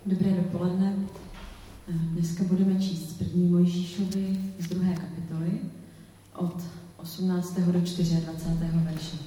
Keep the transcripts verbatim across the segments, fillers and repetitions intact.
Dobré dopoledne. Dneska budeme číst z první Mojžíšovi z druhé kapitoly od osmnáctého do dvacátého čtvrtého verše.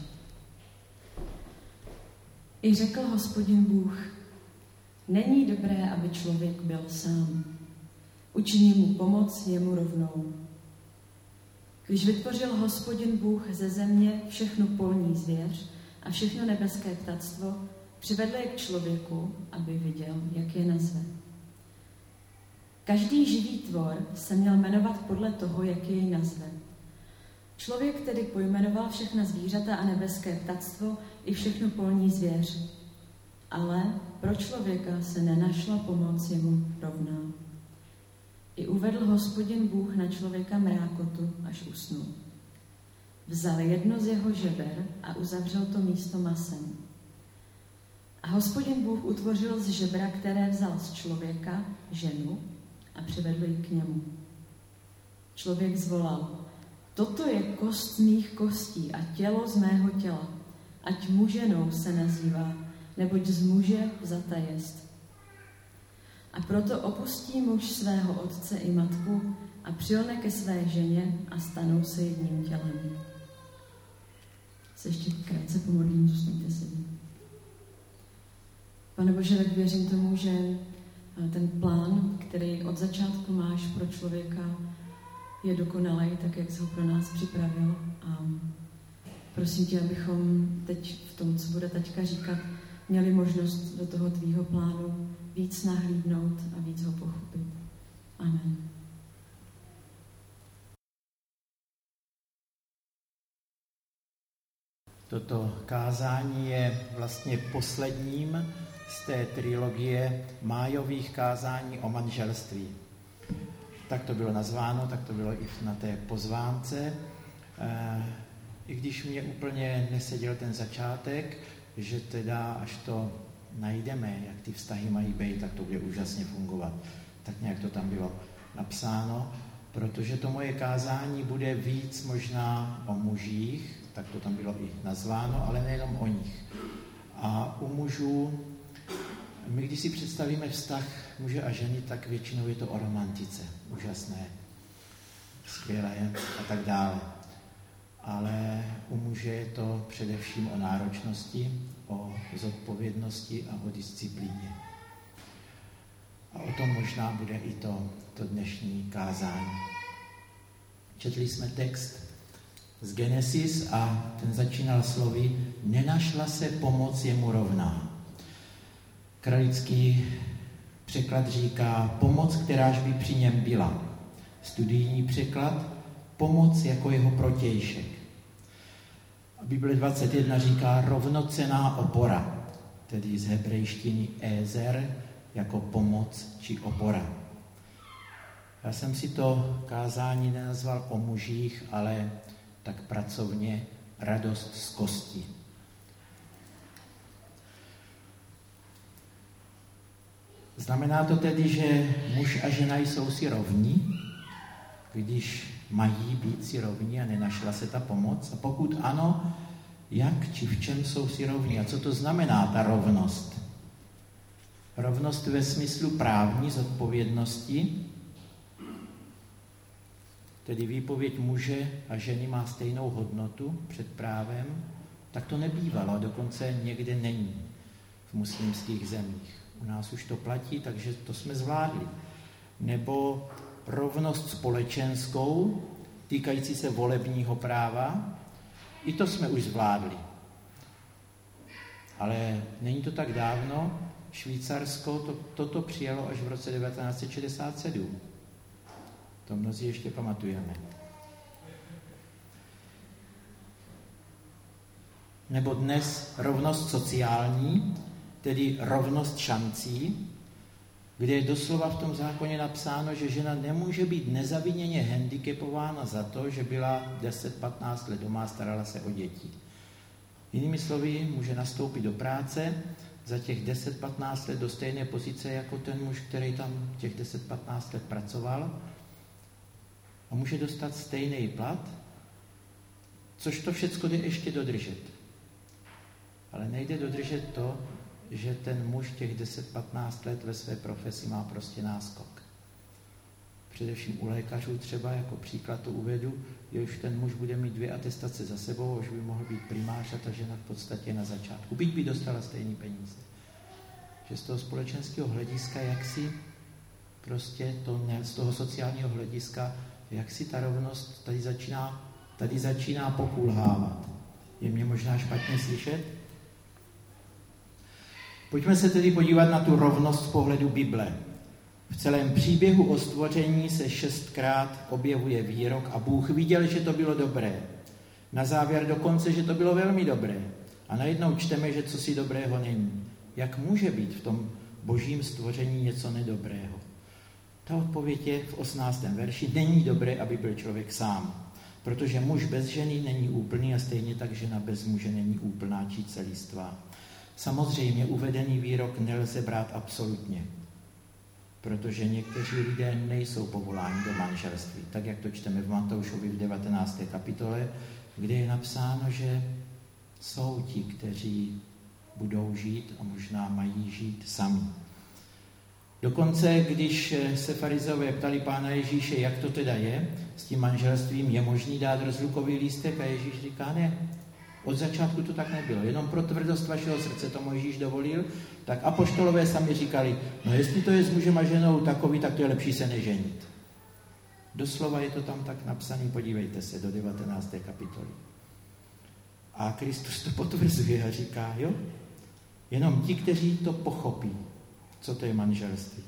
I řekl Hospodin Bůh, není dobré, aby člověk byl sám. Učiní mu pomoc jemu rovnou. Když vytvořil Hospodin Bůh ze země všechnu polní zvěř a všechno nebeské ptactvo, přivedl je k člověku, aby viděl, jak je nazve. Každý živý tvor se měl jmenovat podle toho, jak jej nazve. Člověk tedy pojmenoval všechna zvířata a nebeské ptactvo i všechnu polní zvěř. Ale pro člověka se nenašla pomoc jemu rovná. I uvedl Hospodin Bůh na člověka mrákotu, až usnul. Vzal jedno z jeho žeber a uzavřel to místo masem. A Hospodin Bůh utvořil z žebra, které vzal z člověka, ženu a přivedl ji k němu. Člověk zvolal, toto je kost mých kostí a tělo z mého těla, ať muženou se nazývá, neboť z muže vzata jest. A proto opustí muž svého otce i matku a přilne ke své ženě a stanou se jedním tělem. Se ještě krátce pomodlím, zůstaňte sedí. Pane Bože, tak věřím tomu, že ten plán, který od začátku máš pro člověka, je dokonalý, tak jak jsi ho pro nás připravil. A prosím tě, abychom teď v tom, co bude taťka říkat, měli možnost do toho tvýho plánu víc nahlídnout a víc ho pochopit. Amen. Toto kázání je vlastně posledním z té trilogie májových kázání o manželství. Tak to bylo nazváno, tak to bylo i na té pozvánce. I když mě úplně neseděl ten začátek, že teda až to najdeme, jak ty vztahy mají být, tak to bude úžasně fungovat. Tak nějak to tam bylo napsáno, protože to moje kázání bude víc možná o mužích, tak to tam bylo i nazváno, ale nejenom o nich. A u mužů, my když si představíme vztah muže a ženy, tak většinou je to o romantice. Úžasné, skvělé a tak dále. Ale u muže je to především o náročnosti, o zodpovědnosti a o disciplíně. A o tom možná bude i to, to dnešní kázání. Četli jsme text z Genesis a ten začínal slovy nenašla se pomoc jemu rovná. Kralický překlad říká pomoc, kteráž by při něm byla. Studijní překlad pomoc jako jeho protějšek. A Bible dvacet jedna říká rovnocenná opora, tedy z hebrejštiny ézer jako pomoc či opora. Já jsem si to kázání nenazval o mužích, ale tak pracovně radost z kosti. Znamená to tedy, že muž a žena jsou si rovní, když mají být si rovní a nenašla se ta pomoc? A pokud ano, jak či v čem jsou si rovní? A co to znamená ta rovnost? Rovnost ve smyslu právní zodpovědnosti, tedy výpověď muže a ženy má stejnou hodnotu před právem, tak to nebývalo, dokonce někde není v muslimských zemích. U nás už to platí, takže to jsme zvládli. Nebo rovnost společenskou, týkající se volebního práva, i to jsme už zvládli. Ale není to tak dávno, Švýcarsko to, toto přijalo až v roce devatenáct set šedesát sedm. To mnozí ještě pamatujeme. Nebo dnes rovnost sociální, tedy rovnost šancí, kde je doslova v tom zákoně napsáno, že žena nemůže být nezaviněně handicapována za to, že byla deset patnáct let doma a starala se o děti. Jinými slovy, může nastoupit do práce za těch deset patnáct let do stejné pozice jako ten muž, který tam těch deset patnáct let pracoval a může dostat stejný plat, což to všecko jde ještě dodržet. Ale nejde dodržet to, že ten muž těch deset patnáct let ve své profesi má prostě náskok. Především u lékařů třeba, jako příklad to uvedu, že už ten muž bude mít dvě atestace za sebou, už by mohl být primář a ta žena v podstatě na začátku. Byť by dostala stejný peníze. Že z toho společenského hlediska, jak si prostě to ne, z toho sociálního hlediska, jak si ta rovnost tady začíná, tady začíná pokulhávat. Je mě možná špatně slyšet? Pojďme se tedy podívat na tu rovnost z pohledu Bible. V celém příběhu o stvoření se šestkrát objevuje výrok a Bůh viděl, že to bylo dobré. Na závěr dokonce, že to bylo velmi dobré. A najednou čteme, že cosi dobrého není. Jak může být v tom božím stvoření něco nedobrého? Ta odpověď je v osmnáctém verši. Není dobré, aby byl člověk sám. Protože muž bez ženy není úplný a stejně tak žena bez muže není úplná či celistvá. Samozřejmě uvedený výrok nelze brát absolutně, protože někteří lidé nejsou povoláni do manželství, tak jak to čteme v Matoušovi v devatenácté kapitole, kde je napsáno, že jsou ti, kteří budou žít a možná mají žít sami. Dokonce, když se farizové ptali Pána Ježíše, jak to teda je, s tím manželstvím je možný dát rozlukový lístek a Ježíš říká ne. Od začátku to tak nebylo, jenom pro tvrdost vašeho srdce to Mojžíš dovolil, tak apoštolové sami říkali, no jestli to je s mužem a ženou takový, tak to je lepší se neženit. Doslova je to tam tak napsaný, podívejte se do devatenácté kapitoly. A Kristus to potvrzuje a říká, jo, jenom ti, kteří to pochopí, co to je manželství.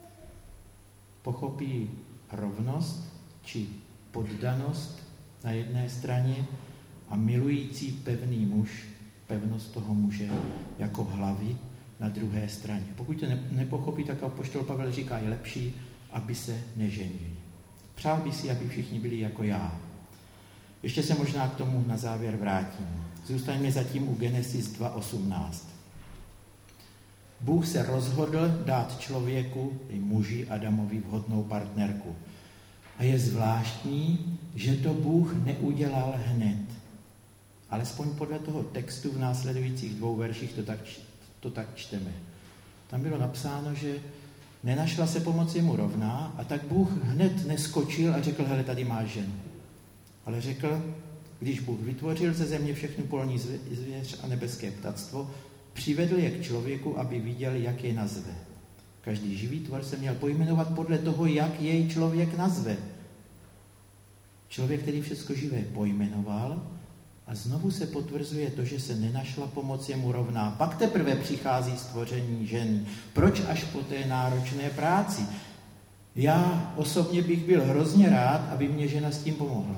Pochopí rovnost či poddanost na jedné straně a milující pevný muž, pevnost toho muže jako hlavy na druhé straně. Pokud to nepochopí, tak apoštol Pavel říká, je lepší, aby se neženili. Přál by si, aby všichni byli jako já. Ještě se možná k tomu na závěr vrátím. Zůstaňme zatím u Genesis dva osmnáct. Bůh se rozhodl dát člověku, i muži Adamovi, vhodnou partnerku. A je zvláštní, že to Bůh neudělal hned. Alespoň podle toho textu v následujících dvou verších to tak, to tak čteme. Tam bylo napsáno, že nenašla se pomoc jemu rovná a tak Bůh hned neskočil a řekl, hele, tady máš ženu. Ale řekl, když Bůh vytvořil ze země všechnu polní zvěř a nebeské ptactvo, přivedl je k člověku, aby viděl, jak je nazve. Každý živý tvor se měl pojmenovat podle toho, jak jej člověk nazve. Člověk, který všechno živé pojmenoval, a znovu se potvrzuje to, že se nenašla pomoc jemu rovná. Pak teprve přichází stvoření ženy. Proč až po té náročné práci? Já osobně bych byl hrozně rád, aby mě žena s tím pomohla.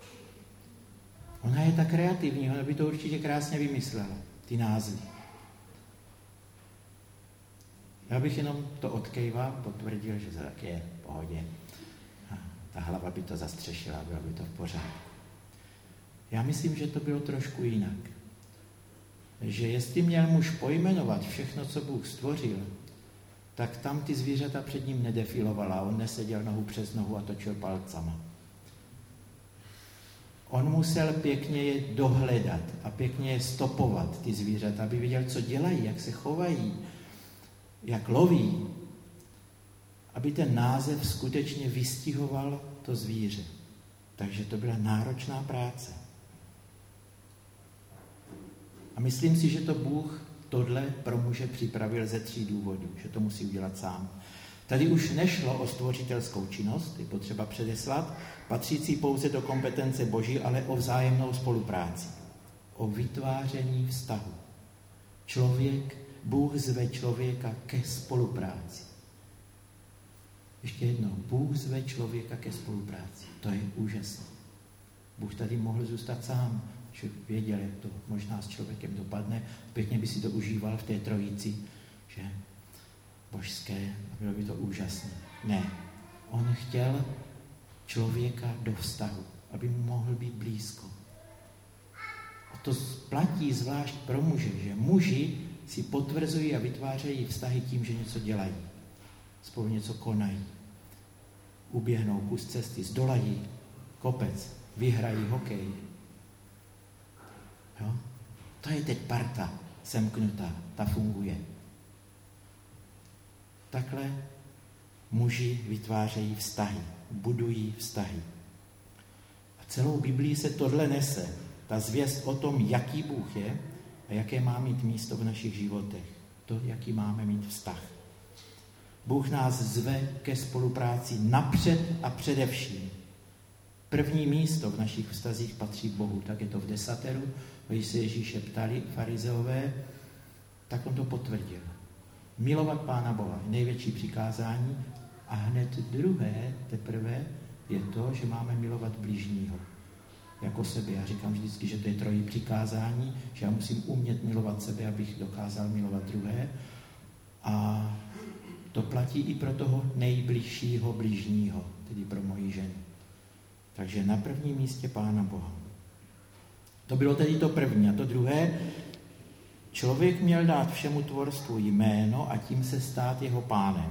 Ona je tak kreativní, ona by to určitě krásně vymyslela, ty názvy. Já bych jenom to odkejval, potvrdil, že to tak je v pohodě. A ta hlava by to zastřešila, bylo by to v pořádku. Já myslím, že to bylo trošku jinak. Že jestli měl muž pojmenovat všechno, co Bůh stvořil, tak tam ty zvířata před ním nedefilovala, on neseděl nohu přes nohu a točil palcama. On musel pěkně je dohledat a pěkně je stopovat, ty zvířata, aby viděl, co dělají, jak se chovají, jak loví, aby ten název skutečně vystihoval to zvíře. Takže to byla náročná práce. A myslím si, že to Bůh tohle pro muže připravil ze tří důvodů, že to musí udělat sám. Tady už nešlo o stvořitelskou činnost, je potřeba předeslat, patřící pouze do kompetence Boží, ale o vzájemnou spolupráci, o vytváření vztahu. Člověk, Bůh zve člověka ke spolupráci. Ještě jednou, Bůh zve člověka ke spolupráci. To je úžasné. Bůh tady mohl zůstat sám, že věděl, jak to možná s člověkem dopadne. Pěkně by si to užíval v té trojici, že božské, a bylo by to úžasné. Ne, on chtěl člověka do vztahu, aby mu mohl být blízko. A to platí zvlášť pro muže, že muži si potvrzují a vytvářejí vztahy tím, že něco dělají. Spolu něco konají. Uběhnou kus cesty, zdolají kopec, vyhrají hokej. Jo? To je teď parta. semknutá, ta funguje. Takhle muži vytvářejí vztahy, budují vztahy. A celou Biblii se tohle nese, ta zvěst o tom, jaký Bůh je a jaké má mít místo v našich životech. To, jaký máme mít vztah. Bůh nás zve ke spolupráci napřed a především. První místo v našich vztazích patří Bohu, tak je to v desateru. Když se Ježíše ptali farizeové, tak on to potvrdil. Milovat Pána Boha je největší přikázání a hned druhé teprve je to, že máme milovat bližního jako sebe. Já říkám vždycky, že to je trojí přikázání, že já musím umět milovat sebe, abych dokázal milovat druhé. A to platí i pro toho nejbližšího bližního, tedy pro moji ženu. Takže na prvním místě Pána Boha. To bylo tedy to první. A to druhé, člověk měl dát všemu tvorstvu jméno a tím se stát jeho pánem.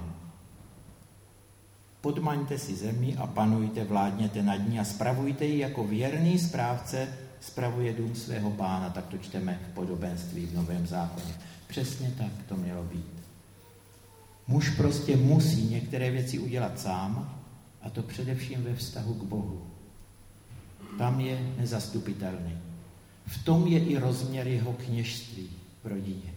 Podmaňte si zemi a panujte, vládněte nad ní a spravujte ji jako věrný správce spravuje dům svého pána. Tak to čteme v podobenství v Novém zákoně. Přesně tak to mělo být. Muž prostě musí některé věci udělat sám, a to především ve vztahu k Bohu. Tam je nezastupitelný. V tom je i rozměr jeho kněžství v rodině.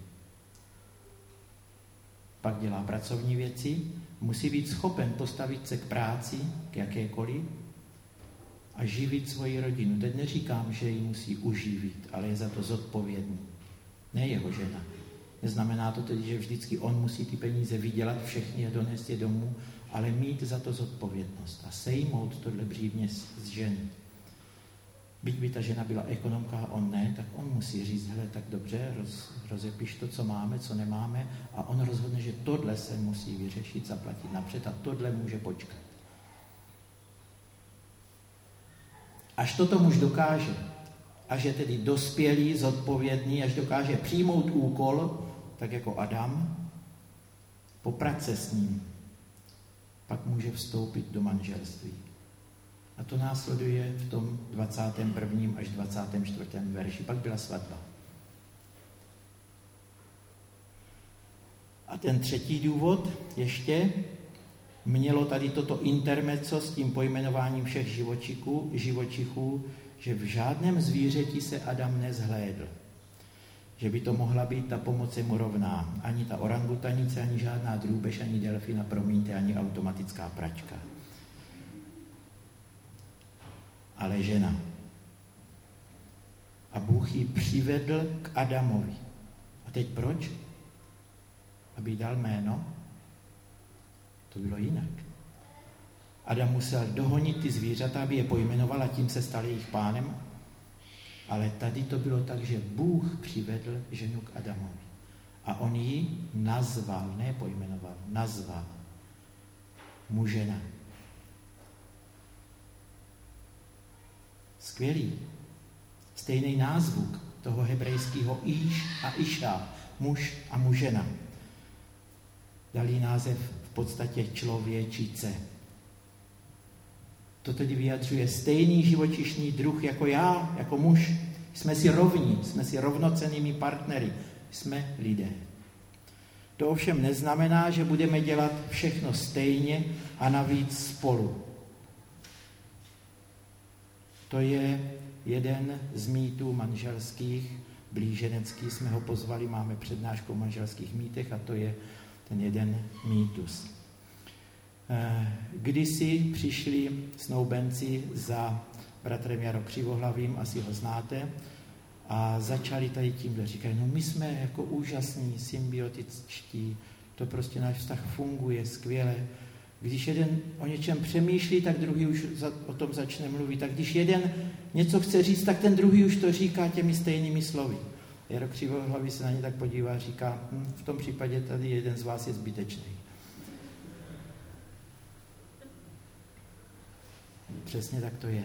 Pak dělá pracovní věci, musí být schopen postavit se k práci, k jakékoliv, a živit svoji rodinu. Teď neříkám, že ji musí uživit, ale je za to zodpovědný. Ne jeho žena. Neznamená to tedy, že vždycky on musí ty peníze vydělat, všechny a donést je domů, ale mít za to zodpovědnost a sejmout tohle břímě z ženy. Byť by ta žena byla ekonomka a on ne, tak on musí říct, hele, tak dobře, roz, rozepiš to, co máme, co nemáme, a on rozhodne, že tohle se musí vyřešit, zaplatit napřed a tohle může počkat. Až toto muž dokáže, až je tedy dospělý, zodpovědný, až dokáže přijmout úkol, tak jako Adam, poprat se s ním, pak může vstoupit do manželství. A to následuje v tom dvacátém prvním až dvacátém čtvrtém verši. Pak byla svatba. A ten třetí důvod ještě mělo tady toto intermezzo s tím pojmenováním všech živočichů, živočichů, že v žádném zvířeti se Adam nezhlédl. Že by to mohla být ta pomoc mu rovná. Ani ta orangutanice, ani žádná drůbež, ani delfina, promiňte, ani automatická pračka. Ale žena. A Bůh ji přivedl k Adamovi. A teď proč? Aby jí dal jméno? To bylo jinak. Adam musel dohonit ty zvířata, aby je pojmenoval a tím se stal jejich pánem. Ale tady to bylo tak, že Bůh přivedl ženu k Adamovi. A on ji nazval, ne pojmenoval, nazval. Mužena. Skvělý. Stejný názvuk toho hebrejského Iš a Iša, muž a mužena. Dali název v podstatě člověčice. To tedy vyjadřuje stejný živočišný druh jako já, jako muž. Jsme si rovní, jsme si rovnocennými partnery, jsme lidé. To ovšem neznamená, že budeme dělat všechno stejně a navíc spolu. To je jeden z mýtů manželských, blíženeckých, jsme ho pozvali, máme přednášku o manželských mýtech a to je ten jeden mýtus. Kdysi přišli snoubenci za bratrem Jaro Křivohlavým, asi ho znáte, a začali tady tímhle. Říkají, no my jsme jako úžasní, symbiotičtí, to prostě náš vztah funguje skvěle. Když jeden o něčem přemýšlí, tak druhý už o tom začne mluvit. Tak když jeden něco chce říct, tak ten druhý už to říká těmi stejnými slovy. Jaro Křivohlavý se na ně tak podívá a říká, hm, v tom případě tady jeden z vás je zbytečný. Přesně tak to je.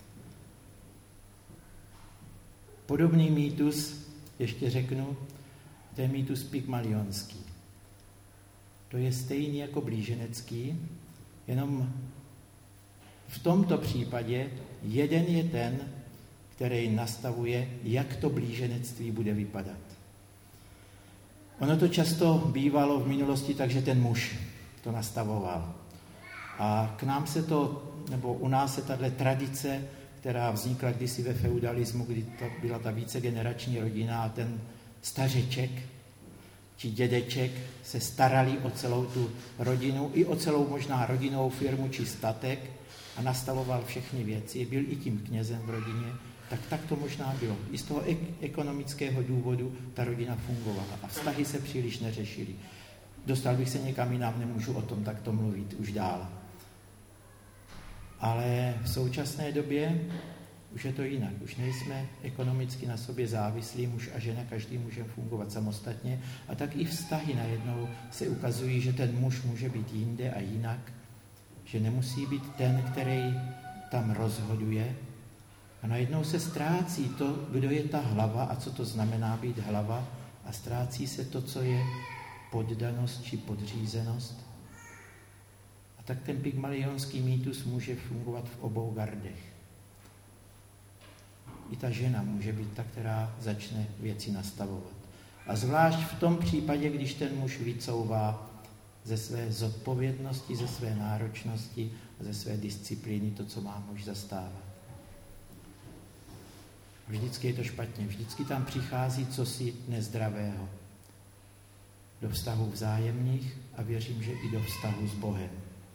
Podobný mýtus, ještě řeknu, to je mýtus pygmalionský. To je stejný jako blíženecký, jenom v tomto případě jeden je ten, který nastavuje, jak to blíženectví bude vypadat. Ono to často bývalo v minulosti, takže ten muž to nastavoval. A k nám se to, nebo u nás se tato tradice, která vznikla kdysi ve feudalismu, kdy to byla ta vícegenerační rodina a ten stařeček či dědeček se starali o celou tu rodinu, i o celou možná rodinnou firmu či statek a nastavoval všechny věci, byl i tím knězem v rodině, tak tak to možná bylo. I z toho ek- ekonomického důvodu ta rodina fungovala a vztahy se příliš neřešily. Dostal bych se někam jinam, nemůžu o tom takto mluvit už dál. Ale v současné době už je to jinak. Už nejsme ekonomicky na sobě závislí, muž a žena, každý může fungovat samostatně. A tak i vztahy najednou se ukazují, že ten muž může být jinde a jinak, že nemusí být ten, který tam rozhoduje. A najednou se ztrácí to, kdo je ta hlava a co to znamená být hlava, a ztrácí se to, co je poddanost či podřízenost. A tak ten pygmalionský mýtus může fungovat v obou gardech. I ta žena může být ta, která začne věci nastavovat. A zvlášť v tom případě, když ten muž vycouvá ze své zodpovědnosti, ze své náročnosti, ze své disciplíny to, co má muž zastávat. Vždycky je to špatně, vždycky tam přichází cosi nezdravého. Do vztahů vzájemných a věřím, že i do vztahu s Bohem.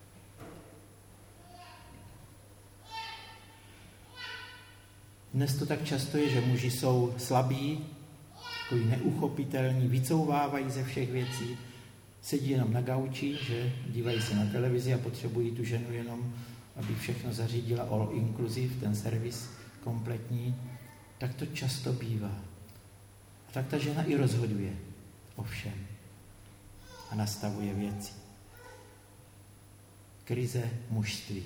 Dnes to tak často je, že muži jsou slabí, takový neuchopitelní, vycouvávají ze všech věcí, sedí jenom na gauči, že dívají se na televizi a potřebují tu ženu jenom, aby všechno zařídila all inclusive, ten servis kompletní. Tak to často bývá. A tak ta žena i rozhoduje o všem a nastavuje věci. Krize mužství.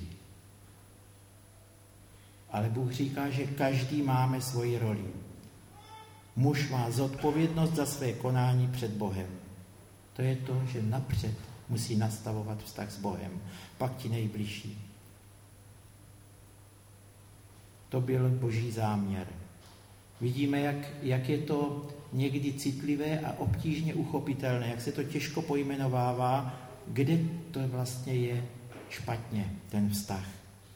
Ale Bůh říká, že každý máme svoji roli. Muž má zodpovědnost za své konání před Bohem. To je to, že napřed musí nastavovat vztah s Bohem, pak ti nejbližší. To byl Boží záměr. Vidíme, jak, jak je to někdy citlivé a obtížně uchopitelné, jak se to těžko pojmenovává, kde to vlastně je špatně, ten vztah.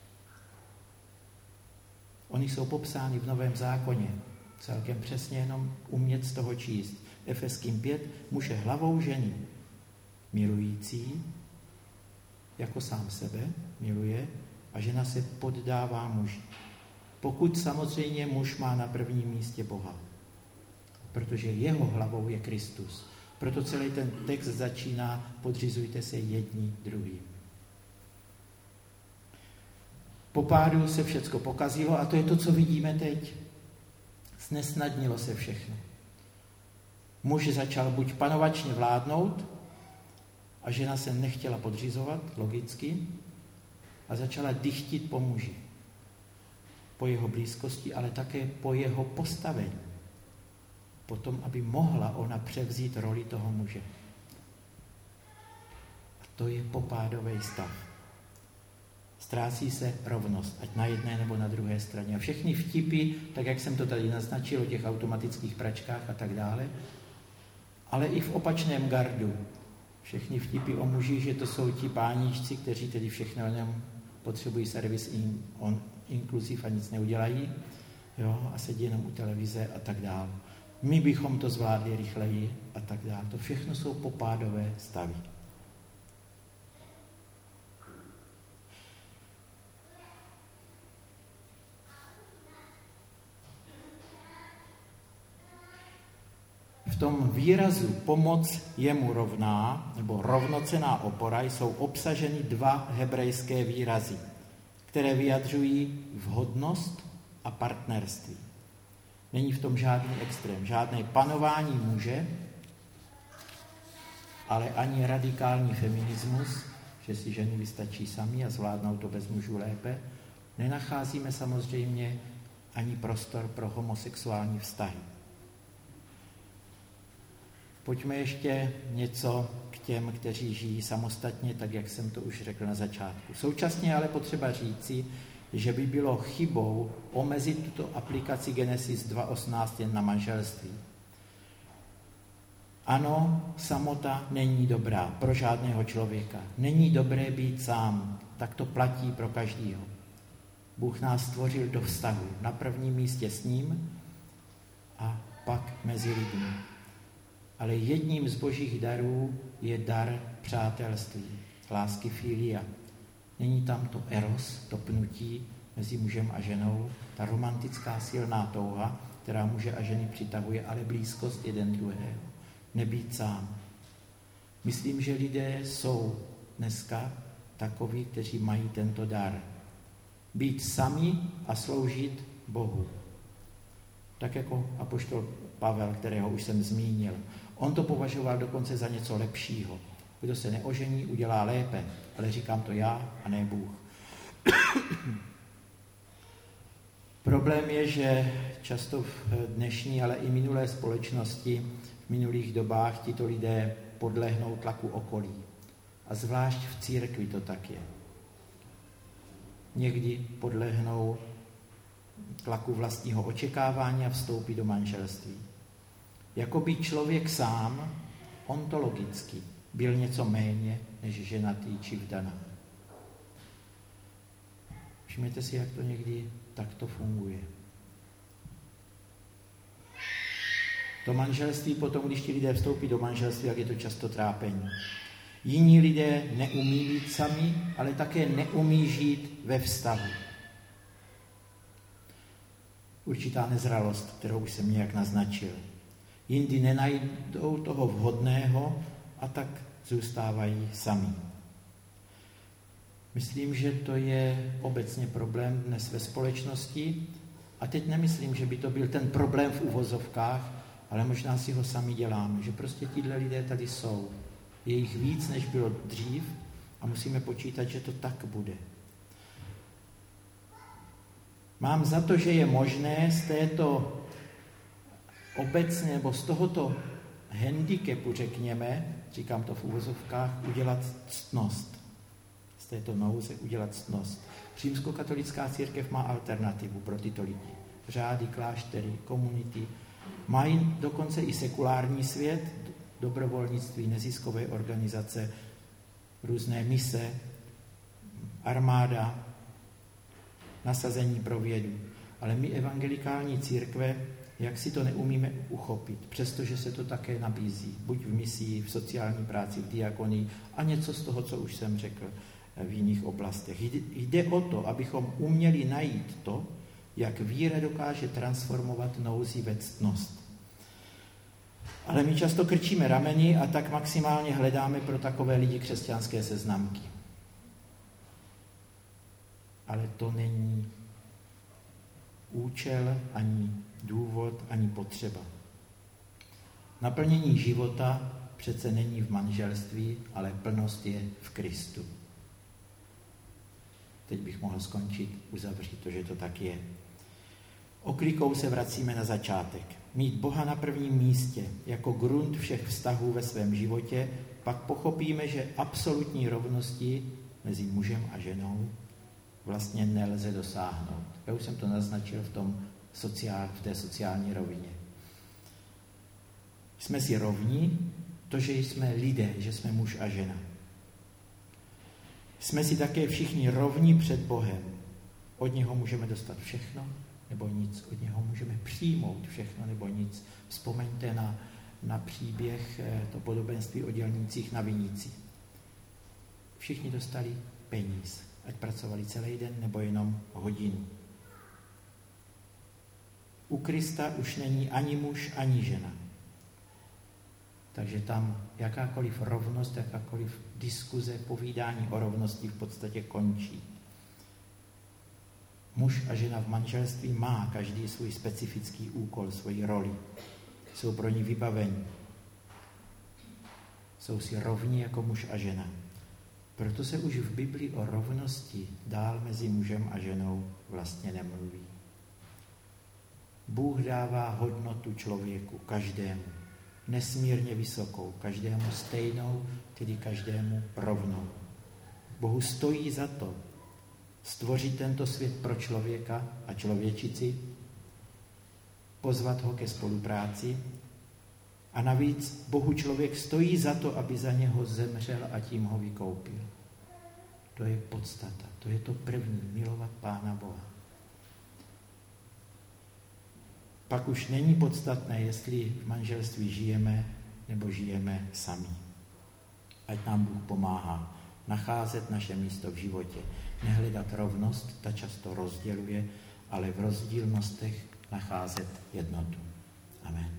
Oni jsou popsány v Novém zákoně, celkem přesně, jenom umět z toho číst. Efeským pět, muž je hlavou ženy, milující, jako sám sebe miluje, a žena se poddává muži. Pokud samozřejmě muž má na prvním místě Boha, protože jeho hlavou je Kristus. Proto celý ten text začíná, podřizujte se jedni druhým. Po pádu se všecko pokazilo a to je to, co vidíme teď. Znesnadnilo se všechno. Muž začal buď panovačně vládnout a žena se nechtěla podřizovat, logicky, a začala dychtit po muži. Po jeho blízkosti, ale také po jeho postavení. Potom, aby mohla ona převzít roli toho muže. A to je popádový stav. Ztrácí se rovnost, ať na jedné nebo na druhé straně. A všechny vtipy, tak jak jsem to tady naznačil o těch automatických pračkách a tak dále, ale i v opačném gardu. Všechny vtipy o muži, že to jsou ti páníčci, kteří tedy všechno jenom potřebují servis in, on, inkluziv a nic neudělají, jo, a sedí jenom u televize a tak dále. My bychom to zvládli rychleji a tak dále. To všechno jsou popádové stavy. V tom výrazu pomoc jemu rovná, nebo rovnocenná opora, jsou obsaženy dva hebrejské výrazy, které vyjadřují vhodnost a partnerství. Není v tom žádný extrém, žádné panování muže, ale ani radikální feminismus, že si ženy vystačí sami a zvládnou to bez mužů lépe. Nenacházíme samozřejmě ani prostor pro homosexuální vztahy. Pojďme ještě něco k těm, kteří žijí samostatně, tak jak jsem to už řekl na začátku. Současně ale potřeba říci, že by bylo chybou omezit tuto aplikaci Genesis dva osmnáct jen na manželství. Ano, samota není dobrá pro žádného člověka. Není dobré být sám, tak to platí pro každýho. Bůh nás stvořil do vztahu, na prvním místě s ním a pak mezi lidmi. Ale jedním z božích darů je dar přátelství, lásky filia. Není tam to eros, to pnutí mezi mužem a ženou, ta romantická silná touha, která muže a ženy přitahuje, ale blízkost jeden druhého. Nebýt sám. Myslím, že lidé jsou dneska takoví, kteří mají tento dar. Být sami a sloužit Bohu. Tak jako apoštol Pavel, kterého už jsem zmínil. On to považoval dokonce za něco lepšího. Kdo se neožení, udělá lépe, ale říkám to já a ne Bůh. Problém je, že často v dnešní, ale i minulé společnosti, v minulých dobách tito lidé podlehnou tlaku okolí. A zvlášť v církvi to tak je. Někdy podlehnou tlaku vlastního očekávání a vstoupí do manželství. Jakoby člověk sám, ontologicky, byl něco méně než ženatý či vdaná. Všimněte si, jak to někdy takto funguje. To manželství potom, když ti lidé vstoupí do manželství, jak je to často trápení. Jiní lidé neumí být sami, ale také neumí žít ve vztahu. Určitá nezralost, kterou už jsem nějak naznačil. Jindy nenajdou toho vhodného a tak zůstávají sami. Myslím, že to je obecně problém dnes ve společnosti a teď nemyslím, že by to byl ten problém v uvozovkách, ale možná si ho sami děláme, že prostě tíhle lidé tady jsou. Je jich víc, než bylo dřív a musíme počítat, že to tak bude. Mám za to, že je možné z této obecně, nebo z tohoto handicapu, řekněme, říkám to v uvozovkách, udělat ctnost. Z této nouze udělat ctnost. Římskokatolická církev má alternativu pro tyto lidi. Řády, kláštery, komunity. Mají dokonce i sekulární svět, dobrovolnictví, neziskové organizace, různé mise, armáda, nasazení pro vědu. Ale my evangelikální církve, jak si to neumíme uchopit, přestože se to také nabízí, buď v misii, v sociální práci, v diakonii a něco z toho, co už jsem řekl v jiných oblastech. Jde o to, abychom uměli najít to, jak víra dokáže transformovat nouzi ve ctnost. Ale my často krčíme rameny a tak maximálně hledáme pro takové lidi křesťanské seznamky. Ale to není účel, ani důvod, ani potřeba. Naplnění života přece není v manželství, ale plnost je v Kristu. Teď bych mohl skončit, uzavřít to, že to tak je. Oklikou se vracíme na začátek. Mít Boha na prvním místě jako grunt všech vztahů ve svém životě, pak pochopíme, že absolutní rovnosti mezi mužem a ženou vlastně nelze dosáhnout. Já už jsem to naznačil v, tom sociál, v té sociální rovině. Jsme si rovní, to, že jsme lidé, že jsme muž a žena. Jsme si také všichni rovní před Bohem. Od něho můžeme dostat všechno, nebo nic. Od něho můžeme přijmout všechno, nebo nic. Vzpomeňte na, na příběh, to podobenství o dělnících na viníci. Všichni dostali peníz, ať pracovali celý den, nebo jenom hodinu. U Krista už není ani muž, ani žena. Takže tam jakákoliv rovnost, jakákoliv diskuze, povídání o rovnosti v podstatě končí. Muž a žena v manželství má každý svůj specifický úkol, svoji roli. Jsou pro ní vybaveni. Jsou si rovní jako muž a žena. Proto se už v Biblii o rovnosti dál mezi mužem a ženou vlastně nemluví. Bůh dává hodnotu člověku, každému. Nesmírně vysokou, každému stejnou, tedy každému rovnou. Bohu stojí za to stvořit tento svět pro člověka a člověčici, pozvat ho ke spolupráci A navíc Bohu člověk stojí za to, aby za něho zemřel a tím ho vykoupil. To je podstata, to je to první, milovat Pána Boha. Pak už není podstatné, jestli v manželství žijeme, nebo žijeme sami. Ať nám Bůh pomáhá nacházet naše místo v životě. Nehledat rovnost, ta často rozděluje, ale v rozdílnostech nacházet jednotu. Amen.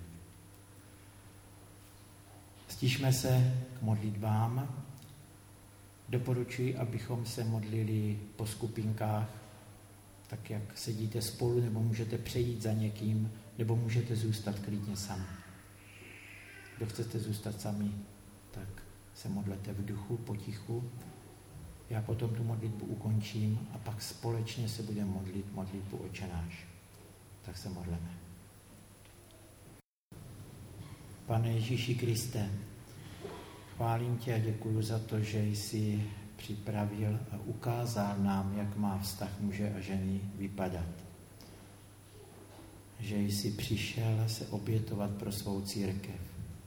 Stišme se k modlitbám. Doporučuji, abychom se modlili po skupinkách, tak jak sedíte spolu, nebo můžete přejít za někým, nebo můžete zůstat klidně sami. Kdo chcete zůstat sami, tak se modlete v duchu, potichu. Já potom tu modlitbu ukončím a pak společně se budeme modlit modlitbu Otče náš. Tak se modleme. Pane Ježíši Kriste, chválím tě a děkuji za to, že jsi připravil a ukázal nám, jak má vztah muže a ženy vypadat. Že jsi přišel se obětovat pro svou církev.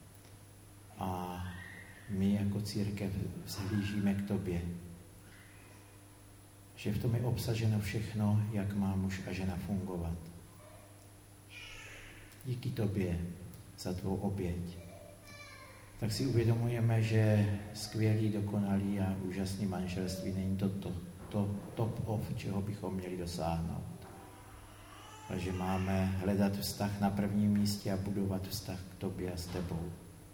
A my jako církev vzhlížíme k tobě. Že v tom je obsaženo všechno, jak má muž a žena fungovat. Díky tobě za tvou oběť. Tak si uvědomujeme, že skvělý, dokonalý a úžasný manželství není to, to, to top of, čeho bychom měli dosáhnout. Ale že máme hledat vztah na prvním místě a budovat vztah k tobě a s tebou.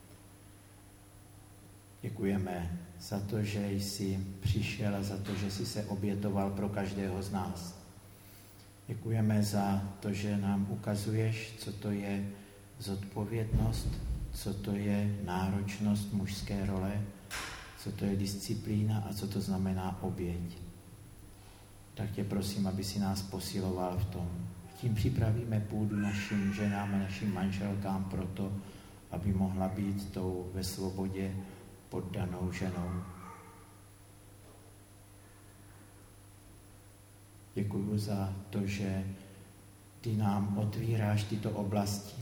Děkujeme za to, že jsi přišel a za to, že jsi se obětoval pro každého z nás. Děkujeme za to, že nám ukazuješ, co to je zodpovědnost, co to je náročnost mužské role, co to je disciplína a co to znamená oběť. Tak tě prosím, aby si nás posiloval v tom. Tím připravíme půdu našim ženám a našim manželkám proto, aby mohla být tou ve svobodě poddanou ženou. Děkuju za to, že ty nám otvíráš tyto oblasti.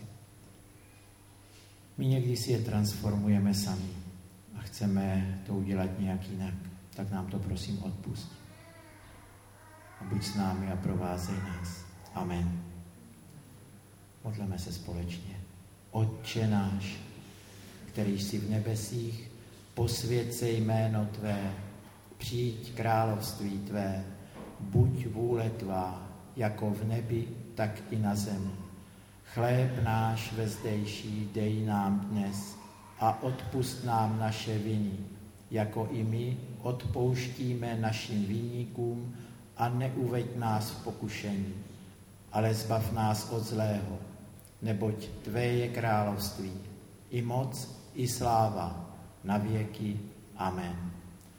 My někdy si je transformujeme sami a chceme to udělat nějak jinak. Tak nám to prosím odpusť. A buď s námi a provázej nás. Amen. Modleme se společně. Otče náš, který jsi v nebesích, posvěť se jméno tvé, přijď království tvé, buď vůle tvá, jako v nebi, tak i na zemi. Chléb náš vezdejší dej nám dnes a odpusť nám naše viny, jako i my odpouštíme našim viníkům a neuveď nás v pokušení, ale zbav nás od zlého, neboť tvé je království, i moc, i sláva, na věky. Amen.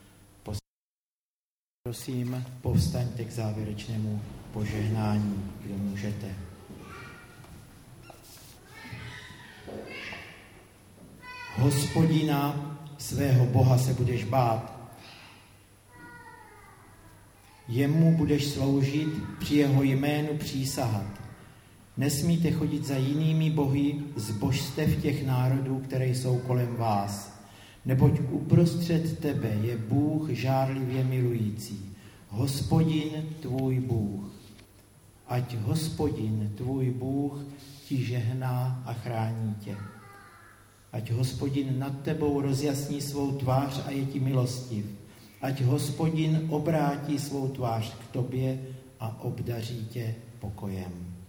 Prosím, povstaňte k závěrečnému požehnání, kde můžete. Hospodina, svého Boha se budeš bát. Jemu budeš sloužit, při jeho jménu přísahat. Nesmíte chodit za jinými bohy z božstev těch národů, které jsou kolem vás. Neboť uprostřed tebe je Bůh žárlivě milující, Hospodin tvůj Bůh. Ať Hospodin tvůj Bůh ti žehná a chrání tě. Ať Hospodin nad tebou rozjasní svou tvář a je ti milostiv. Ať Hospodin obrátí svou tvář k tobě a obdaří tě pokojem.